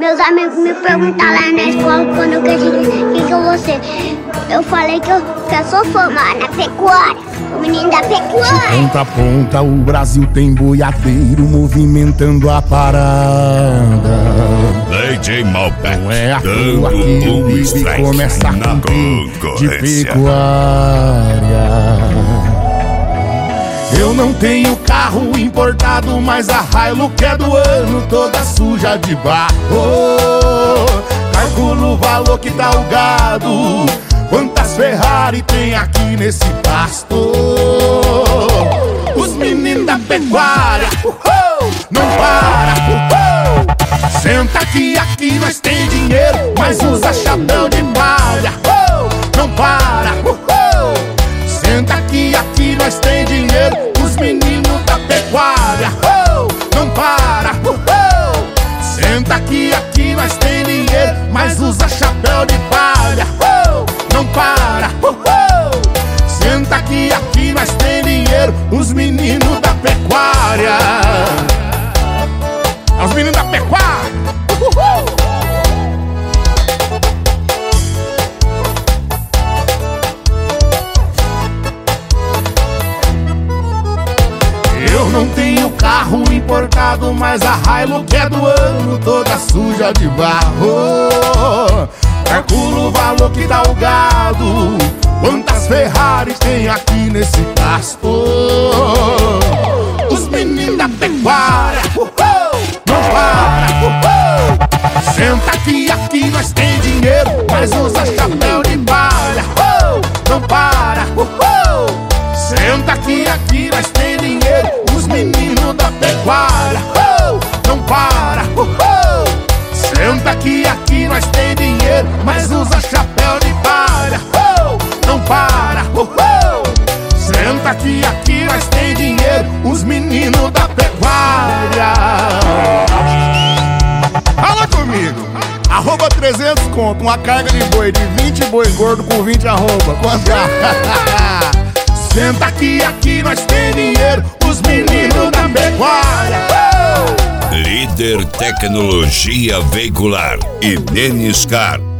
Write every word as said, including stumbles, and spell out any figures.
Meus amigos me perguntaram lá na escola quando eu cresci, quem que eu vou ser? Eu falei que eu, que eu sou formada na pecuária, o menino da pecuária. De ponta a ponta o Brasil tem boiadeiro movimentando a parada. D J Malbec, Não é à dando toa que o um Bibi strike começa a na cumprir de concorrência. pecuária. Eu não tenho carro importado, mas a Hilux é do ano, toda suja de barro. Calculo o valor que dá o gado, quantas Ferrari tem aqui nesse pasto. Os meninos da pecuária, uhul, não para, uhul. Senta aqui, aqui nós tem dinheiro, mas usa chapéu de palha, uhul, não para, uhul. Senta aqui, aqui nós tem dinheiro, os meninos da pecuária, uhul, não para, uhul. Senta aqui, aqui nós tem dinheiro, mas usa chapéu de palha, uhul, não para, uhul. Senta aqui, aqui nós tem dinheiro, os meninos da pecuária. Os meninos da pecuária, uhul. Eu não tenho carro importado, mas a Hilux é do ano, toda suja de barro. Calculo o valor que dá o gado, quantas Ferrari tem aqui nesse pasto. Os meninos da pecuária, uhul, não para, uhul. Senta aqui, aqui nós tem dinheiro, mas usa chapéu de palha, uhul, não para, uhul. Senta aqui, aqui nós tem dinheiro, os meninos da pecuária, uhul, não para, uhul. Senta aqui, aqui nós tem dinheiro, mas usa chapéu de palha, uhul, não para, uhul. Senta aqui, aqui nós tem dinheiro, os meninos da pecuária. Fala comigo! Arroba trezentos conto, uma carga de boi de vinte boi gordo com vinte arroba. Quanto é? Senta aqui, aqui nós tem dinheiro, os meninos da pecuária. Líder Tecnologia Veicular e Denis Car.